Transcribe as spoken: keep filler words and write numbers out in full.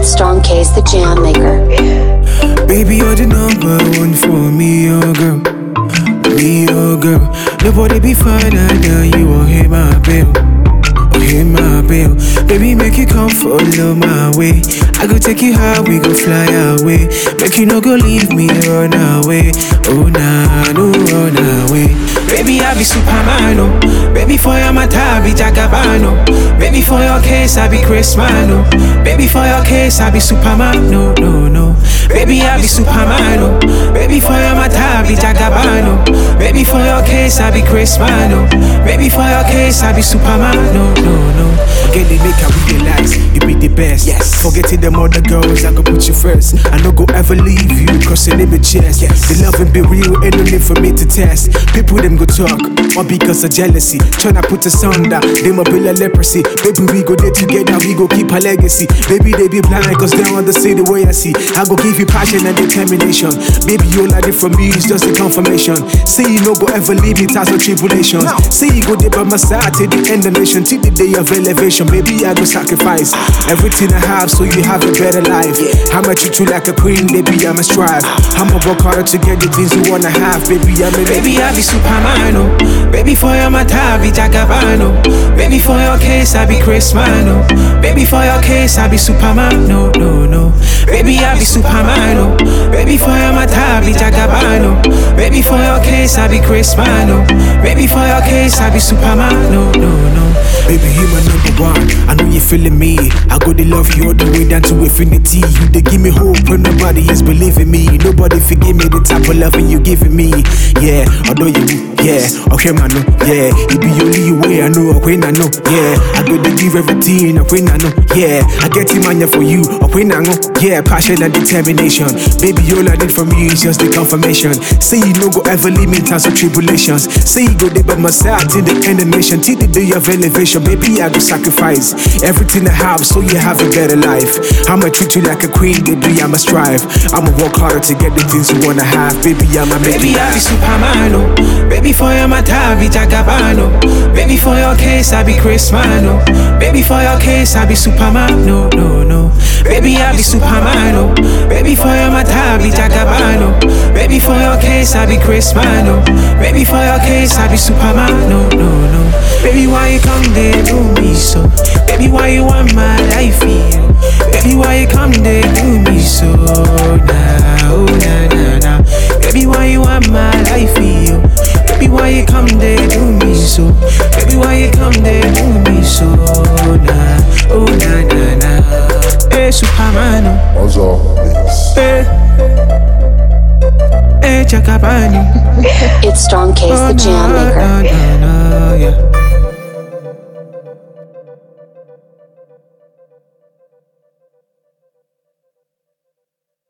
It's Strong Case, the jam maker. Baby, you're the number one for me, oh girl. Me, oh girl. Nobody be finer than you, oh hey my babe. Oh hey my babe. Baby, make you come follow my way. I go take you high, we go fly away. Make you no go leave me, run away. Oh nah, no run away. Baby, I be Superman, oh. Baby, for your matter, I be Jagabano. Baby, for your case, I be Chris Mano. Baby, for your case, I be Superman, no, no, no. Baby, I be Superman, oh. Baby, for your matter, I be Jagabano. Baby, for your case, I be Chris Mano. Baby, for your case, I be Superman, no, no, no. Get it, make I realize you be the best. Yes. Forgetting them other girls, I go put you first. I no go ever leave you, crossing in the chest. Yes. The love and be real, ain't no need for me to test. People them go talk, or because of jealousy. Tryna put us under, they might be like leprosy. Baby, we go there together, we go keep our legacy. Baby, they be blind, cause they don't see the way I see. I go give you passion and determination. Baby, you like it from me, it's just a confirmation. Say you no go ever leave me, task of tribulations. No. Say you go there by my side till the end of the nation, till the day of elevation. Baby, I go sacrifice everything I have so you have a better life. I'ma treat you like a queen, baby, I'ma strive. I'ma work harder to get the things you wanna have. Baby, I'm a baby, I be Superman, oh. Baby, for your matter, I be Jagabano. Baby, for your case, I be Chris Mano. Baby, for your case, I be Superman, no, no, no. Baby, I be Superman, oh. Baby, for your matter, I be Jagabano. Baby, for your case, I be Chris Mano. Baby, for your case, I be Superman, no, no, no. Baby, you my number one, I know you're feeling me. I go to love you all the way down to infinity. You they give me hope when nobody is believing me. Nobody forgive me the type of loving you giving me. Yeah, although you, yeah, okay man, no, yeah. It be only you way I know, okay I know, yeah. I go to give everything, okay I know, yeah. I get him on for you, okay I know, yeah. Passion and determination, baby, all I need from you is just the confirmation. Say you no go ever leave me in times of tribulations. Say you go there by my side till the end of the nation, till the day of elevation. Baby, I go sacrifice everything I have so you have a better life. I'ma treat you like a queen, baby, I'ma strive. I'ma work harder to get the things you wanna have. Baby, I'ma make baby, I be Superman, oh. Baby, for your matter, I be Jagabano. Baby, for your case, I be Chris Mano. Baby, for your case, I be Superman, no, no, no. Baby, I be Superman, oh. Baby, for your matter, I be Jagabano. Baby, for your case, I be Chris Mano. Baby, for your case, I be Superman, no, no, no. Baby, why you come there do me so? Baby, why you want my life feel? Baby, why you come there do me so? Nah, oh nah, nah, nah. Baby, why you want my life feel? Baby, why you come there do me so? Baby, why you come there do me so? Nah, oh nah, nah, nah. Hey, Superman, oh. Hey, hey, Jagabani. It's Strong Case, the jam maker. Oh, nah, nah, nah, yeah.